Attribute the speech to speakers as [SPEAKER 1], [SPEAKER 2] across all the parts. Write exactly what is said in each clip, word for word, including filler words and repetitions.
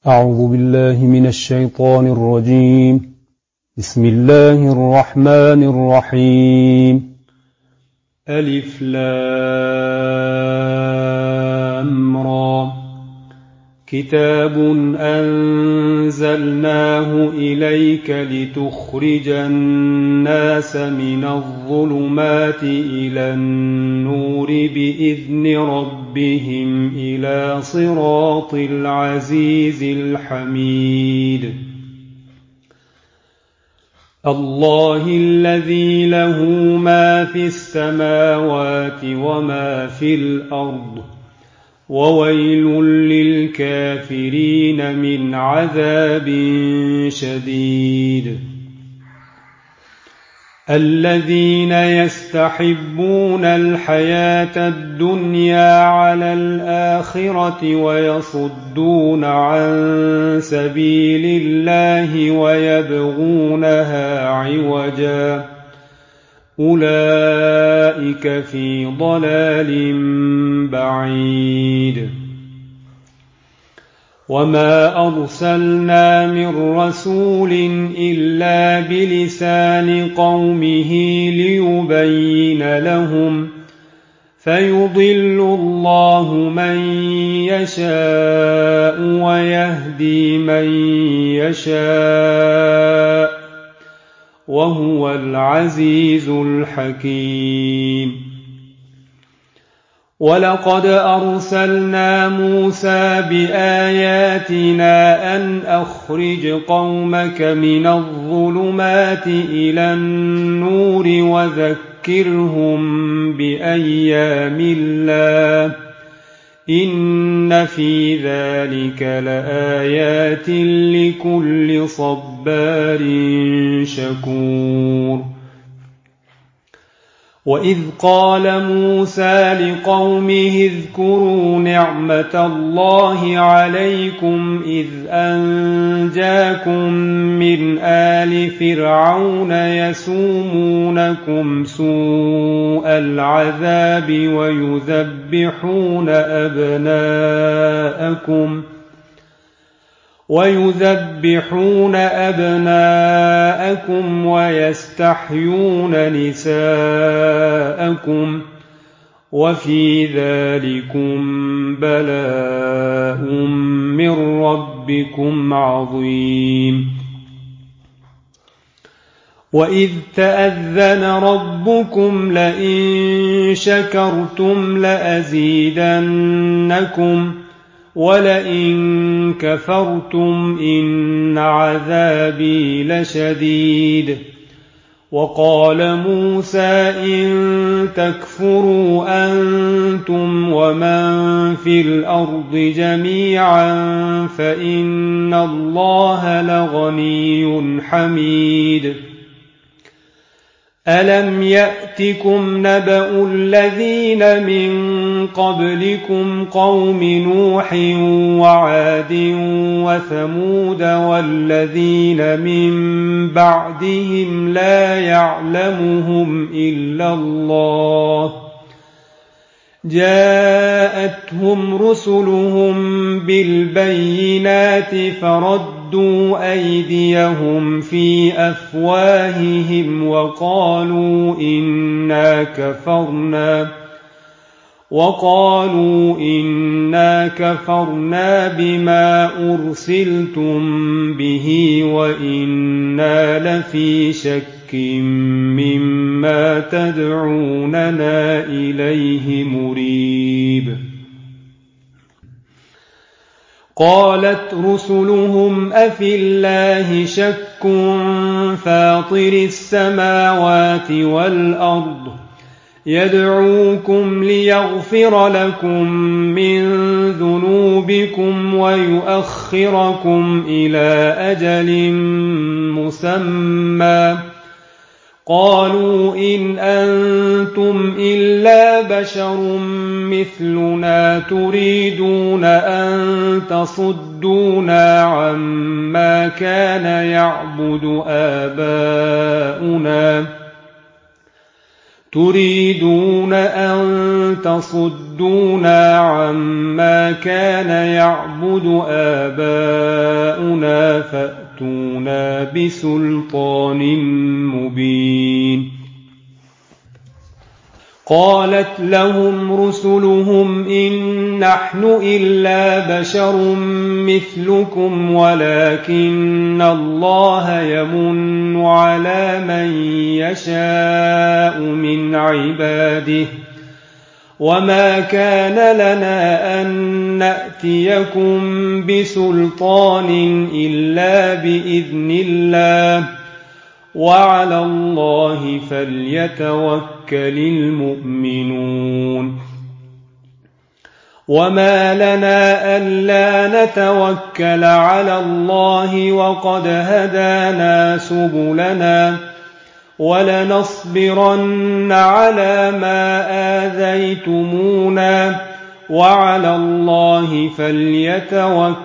[SPEAKER 1] أعوذ بالله من الشيطان الرجيم. بسم الله الرحمن الرحيم. ألف لام را. كتاب أنزلناه إليك لتخرج الناس من الظلمات إلى النور بإذن ربهم إلى صراط العزيز الحميد. الله الذي له ما في السماوات وما في الأرض، وويل للكافرين من عذاب شديد. الذين يستحبون الحياة الدنيا على الآخرة ويصدون عن سبيل الله ويبغونها عوجا، أولئك في ضلال بعيد. وما أرسلنا من رسول إلا بلسان قومه ليبين لهم، فيضل الله من يشاء ويهدي من يشاء، وهو العزيز الحكيم. ولقد أرسلنا موسى بآياتنا أن أخرج قومك من الظلمات إلى النور وذكرهم بأيام الله، إن في ذلك لآيات لكل صبار شكور. وإذ قال موسى لقومه اذكروا نعمة الله عليكم إذ أنجاكم من آل فرعون يسومونكم سوء العذاب ويذبحون أبناءكم ويذبحون أبناءكم ويستحيون نساءكم، وفي ذلكم بلاء من ربكم عظيم. وإذ تأذن ربكم لئن شكرتم لأزيدنكم ولئن كفرتم إن عذابي لشديد. وقال موسى إن تكفروا أنتم ومن في الأرض جميعا فإن الله لغني حميد. ألم يأتكم نبأ الذين من قبلكم قوم نوح وعاد وثمود والذين من بعدهم لا يعلمهم إلا الله، جاءتهم رسلهم بالبينات فردوا أيديهم في أفواههم وقالوا إنا كفرنا وقالوا إنا كفرنا بما أرسلتم به وإنا لفي شك مما تدعوننا إليه مريب. قالت رسلهم أفي الله شك فاطر السماوات والأرض يدعوكم ليغفر لكم من ذنوبكم ويؤخركم إلى أجل مسمى، قالوا إن أنتم إلا بشر مثلنا تريدون أن تصدونا عما كان يعبد آباؤنا تريدون أن تصدونا عما كان يعبد آباؤنا فأتونا بسلطان مبين. قالت لهم رسلهم إن نحن إلا بشر مثلكم ولكن الله يمن على من يشاء من عباده وما كان لنا أن نأتيكم بسلطان إلا بإذن الله وعلى الله فليتوكل المؤمنون. وما لنا ألا نتوكل على الله وقد هدانا سبلنا ولنصبرن على ما آذيتمونا وعلى الله فليتوكل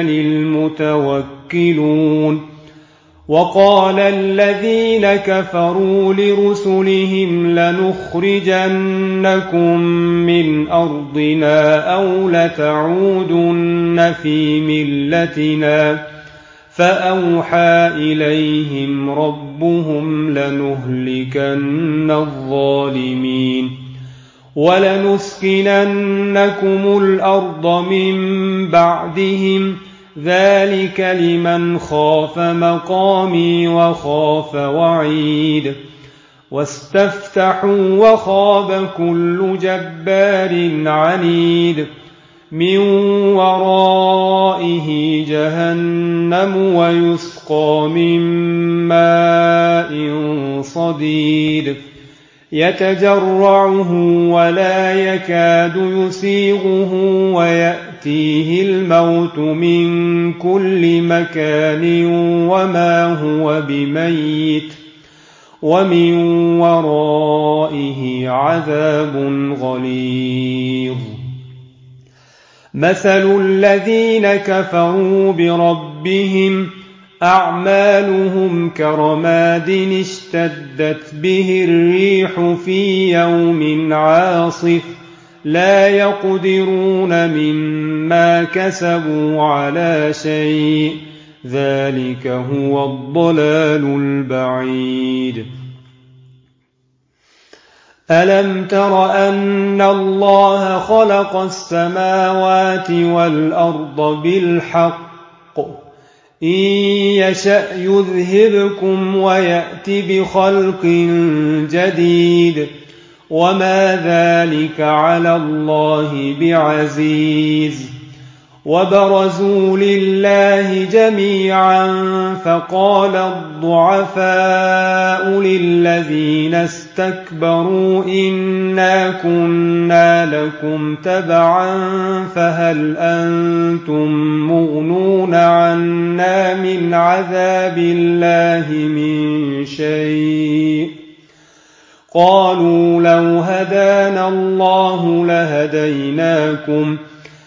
[SPEAKER 1] المتوكلون. وقال الذين كفروا لرسلهم لنخرجنكم من أرضنا أو لتعودن في ملتنا فأوحى إليهم ربهم لنهلكن الظالمين ولنسكننكم الأرض من بعدهم ذلك لمن خاف مقامي وخاف وعيد. واستفتحوا وخاب كل جبار عنيد من ورائه جهنم ويسقى من ماء صديد يتجرعه ولا يكاد يسيغه ويأتيه الموت من كل مكان وما هو بميت ومن ورائه عذاب غليظ. مثل الذين كفروا بربهم أعمالهم كرماد اشتدت به الريح في يوم عاصف لا يقدرون مما كسبوا على شيء ذلك هو الضلال البعيد. ألم تر أن الله خلق السماوات والأرض بالحق إن يشأ يذهبكم ويأت بخلق جديد وما ذلك على الله بعزيز. وبرزوا لله جميعا فقال الضعفاء للذين استكبروا إنا كنا لكم تبعا فهل أنتم مغنون عنا من عذاب الله من شيء قالوا لو هدانا الله لهديناكم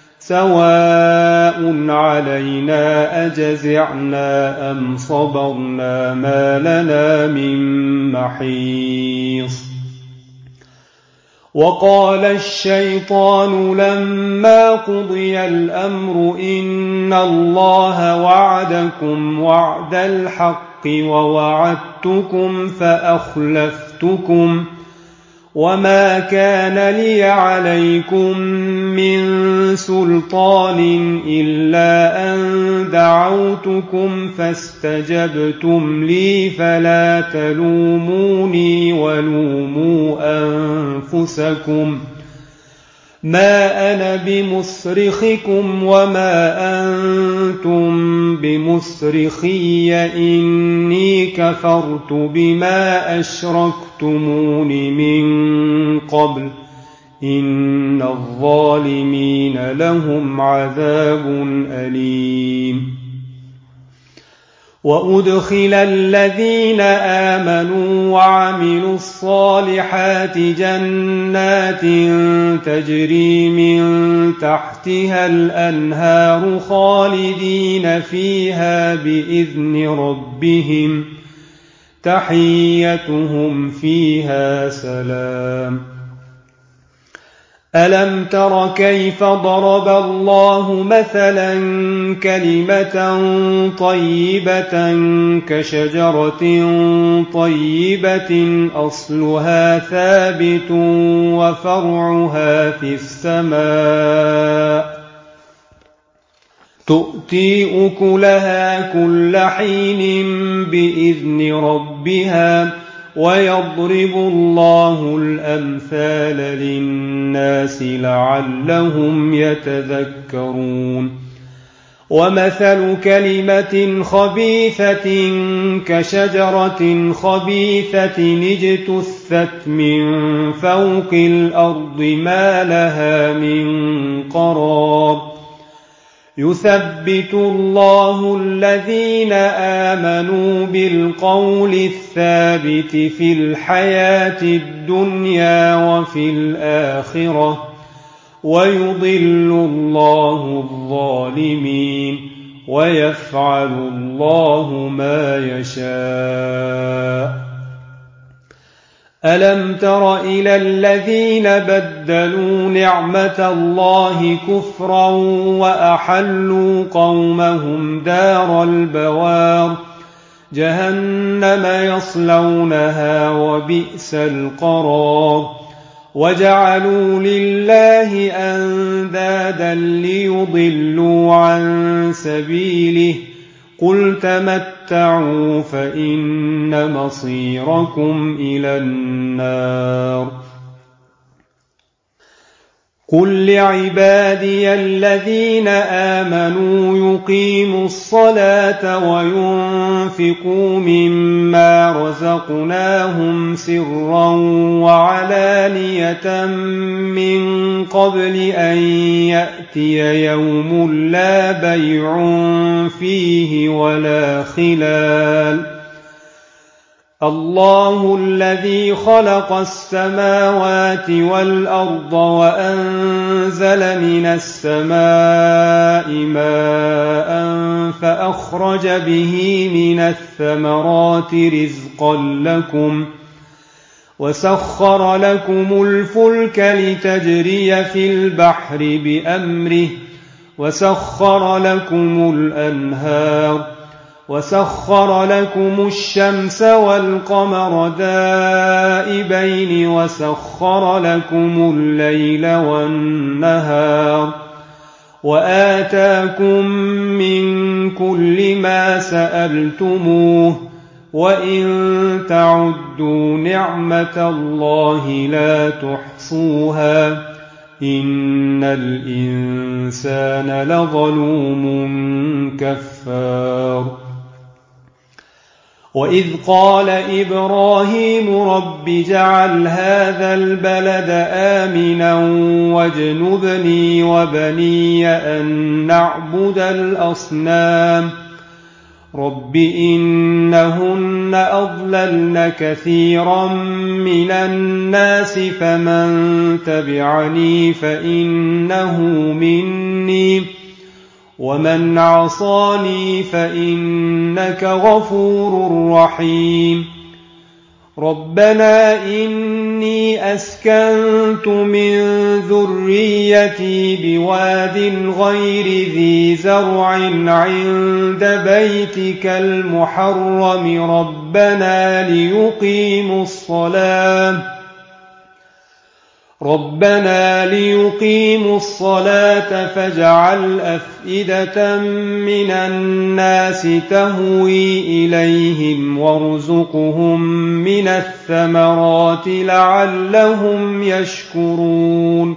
[SPEAKER 1] سواء علينا أجزعنا أم صبرنا ما لنا من محيص. وقال الشيطان لما قضي الأمر إن الله وعدكم وعد الحق ووعدتكم فأخلفتكم وما كان لي عليكم من سلطان إلا أن دعوتكم فاستجبتم لي فلا تلوموني ولوموا أنفسكم ما أنا بمصرخكم وما أنتم بمصرخي إني كفرت بما أشركتمون من قبل إن الظالمين لهم عذاب أليم. وأدخل الذين آمنوا وعملوا الصالحات جنات تجري من تحتها الأنهار خالدين فيها بإذن ربهم تحيتهم فيها سلام. ألم تر كيف ضرب الله مثلا كلمة طيبة كشجرة طيبة أصلها ثابت وفرعها في السماء تؤتي أكلها كل حين بإذن ربها ويضرب الله الأمثال للناس لعلهم يتذكرون ومثل كلمة خبيثة كشجرة خبيثة اجتثت من فوق الأرض ما لها من قرار يثبت الله الذين آمنوا بالقول الثابت في الحياة الدنيا وفي الآخرة ويضل الله الظالمين ويفعل الله ما يشاء ألم تر إلى الذين بدلوا نعمة الله كفرا وأحلوا قومهم دار البوار جهنم يصلونها وبئس القرار وجعلوا لله أندادا ليضلوا عن سبيله قل تمتعوا فإن مصيركم إلى النار قل لعبادي الذين آمنوا يقيموا الصلاة وينفقوا مما رزقناهم سرا وعلانية من قبل أن يأتي يوم لا بيع فيه ولا خلال الله الذي خلق السماوات والأرض وأنزل من السماء ماء فأخرج به من الثمرات رزقا لكم وسخر لكم الفلك لتجري في البحر بأمره وسخر لكم الأنهار وسخر لكم الشمس والقمر دائبين وسخر لكم الليل والنهار وآتاكم من كل ما سألتموه وإن تعدوا نعمة الله لا تحصوها إن الإنسان لظلوم كفار وإذ قال إبراهيم رب اجعل هذا البلد آمنا واجنبني وبني أن نعبد الأصنام رب إنهن أضللن كثيرا من الناس فمن تبعني فإنه مني ومن عصاني فإنك غفور رحيم ربنا إني أسكنت من ذريتي بواد غير ذي زرع عند بيتك المحرم ربنا ليقيموا الصلاة ربنا ليقيموا الصلاة فاجعل أفئدة من الناس تهوي إليهم وارزقهم من الثمرات لعلهم يشكرون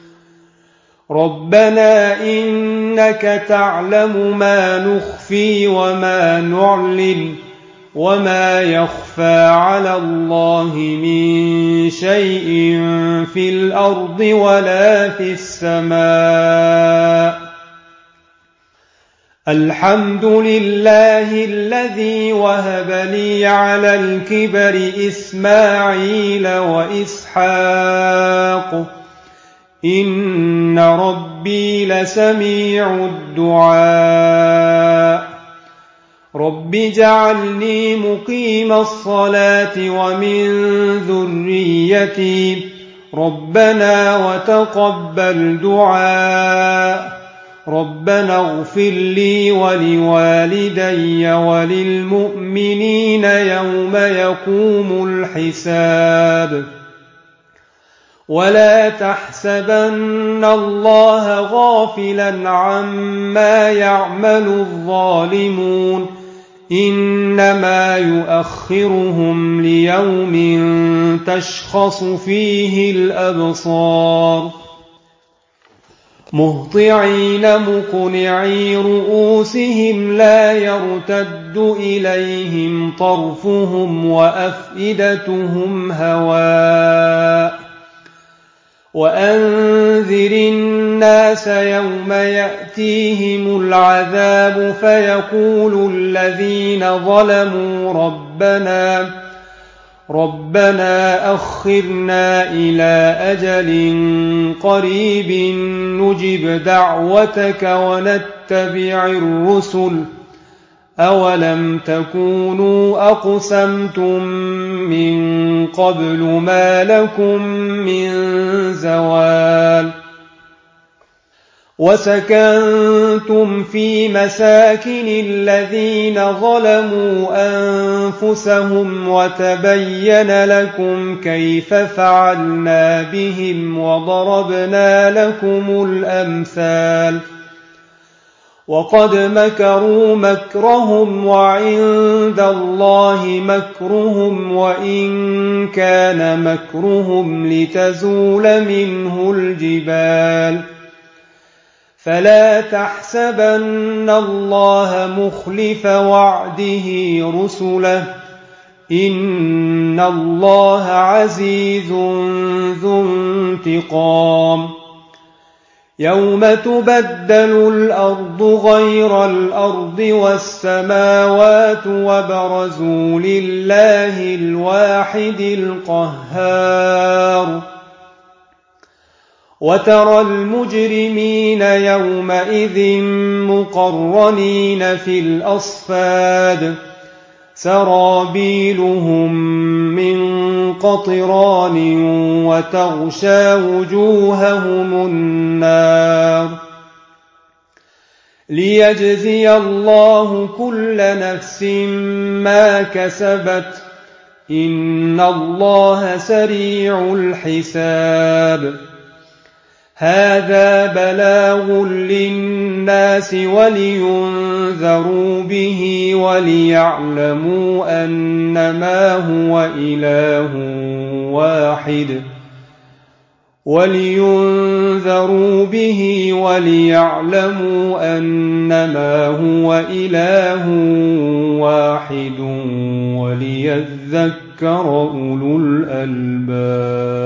[SPEAKER 1] ربنا إنك تعلم ما نخفي وما نعلن وما يخفى على الله من شيء في الأرض ولا في السماء الحمد لله الذي وهب لي على الكبر إسماعيل وإسحاق إن ربي لسميع الدعاء رب اجعلني مقيم الصلاة ومن ذريتي ربنا وتقبل دعاء ربنا اغفر لي ولوالدي وللمؤمنين يوم يقوم الحساب ولا تحسبن الله غافلا عما يعمل الظالمون إنما يؤخرهم ليوم تشخص فيه الأبصار مهطعين مقنعي رؤوسهم لا يرتد إليهم طرفهم وأفئدتهم هواء وأنذر الناس يوم يأتيهم العذاب فيقول الذين ظلموا ربنا ربنا أخرنا إلى أجل قريب نجب دعوتك ونتبع الرسل أولم تكونوا أقسمتم من قبل ما لكم من زوال وسكنتم في مساكن الذين ظلموا أنفسهم وتبين لكم كيف فعلنا بهم وضربنا لكم الأمثال وقد مكروا مكرهم وعند الله مكرهم وإن كان مكرهم لتزول منه الجبال فلا تحسبن الله مخلف وعده رسله إن الله عزيز ذو انتقام يوم تبدل الأرض غير الأرض والسماوات وبرزوا لله الواحد القهار وترى المجرمين يومئذ مقرنين في الأصفاد سرابيلهم من قطران وتغشى وجوههم النار ليجزي الله كل نفس ما كسبت إن الله سريع الحساب هذا بلاغ للناس ولينذروا به وليعلموا أنما هو إله واحد ولينذروا به وليعلموا أنما هو إله واحد وليذكر أولو الألباب